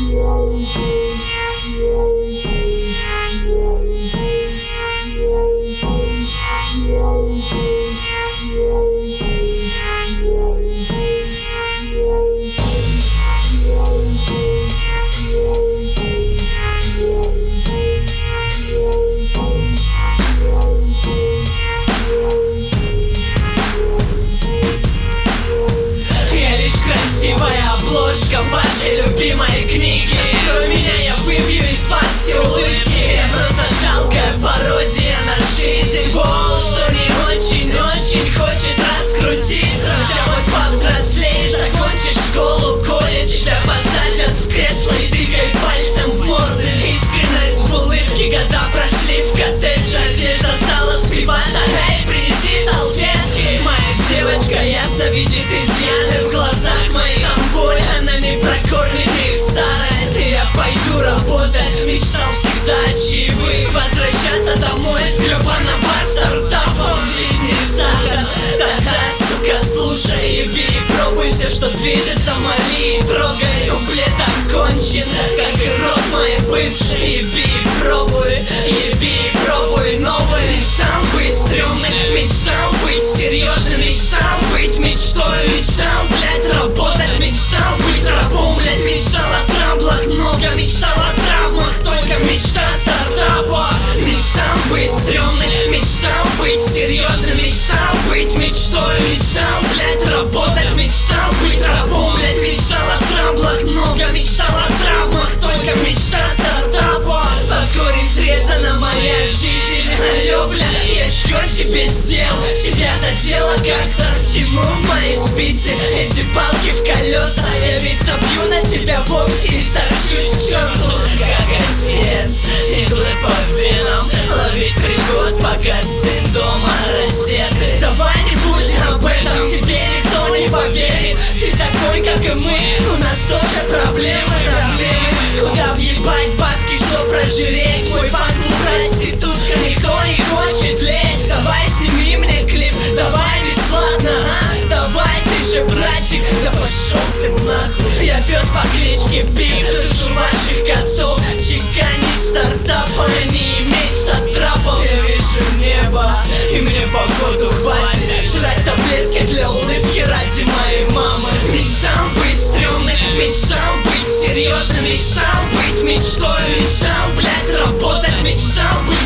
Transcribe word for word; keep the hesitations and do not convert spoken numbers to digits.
Обложка вашей любимой книги. Открой меня, я выбью из вас все улыбки. Я просто жалкая пародия на жизнь. Воу, что не очень-очень хочет раскрутиться. Хотя мой повзрослеешь, закончишь школу, колледж, тебя посадят в кресло и тыкай пальцем в морды. Искренность в улыбке, года прошли в коттедже. Одежда стала сбиваться, эй, принеси салфетки. Моя девочка ясно видит изъяны в глазах моих. Она не прокормит их старость. И я пойду работать, мечтал всегда о чаевых. Возвращаться домой с гребаного стартапа. В жизни сахар, тогда, сука, слушай, еби и пробуй все, что движется, моли и трогай. Куплет окончен, как и рот мой бывший. Еби и пробуй, еби и пробуй новый. Мечтал быть стрёмным, мечтал быть серьезным, мечтал быть мечтой, мечтал, блять, работать, мечтал быть рабом, блять, мечтал о трамблах много, мечтал о травмах, только мечта стартапа. Мечтал быть стрёмным, мечтал быть серьезным, мечтал быть мечтой, мечтал, блять, работать, мечтал быть рабом, блять, мечтал о трамблах много, мечтал о травмах, только мечта стартапа. Под корень срезана моя жизнь, алло, бля, я чё тебе сделал? Тебя задело как-то, к чему в моей спите эти палки в колеса? Я ведь забью на тебя вовсе и сторчусь к черту, как отец. Иглы по венам, ловить приход, пока сын дома раздетый. Давай не будем об этом, тебе никто не поверит. Ты такой, как и мы, у нас тоже проблемы, проблемы. Куда въебать бабки, что прожиреть? Мой фан-клуб проститутка, никто не хочет лезть. Давай сними мне клип, давай бесплатно, а? Давай, ты же братчик, да пошел ты нахуй. Я пес по кличке Пип, душу ваших котов. Чеканить стартапа, не иметь сатрапов. Я вижу небо, и мне походу хватит жрать таблетки для улыбки ради моей мамы. Мечтал быть стрёмным, мечтал быть серьезным, мечтал быть мечтой, мечтал, блять, работать, мечтал быть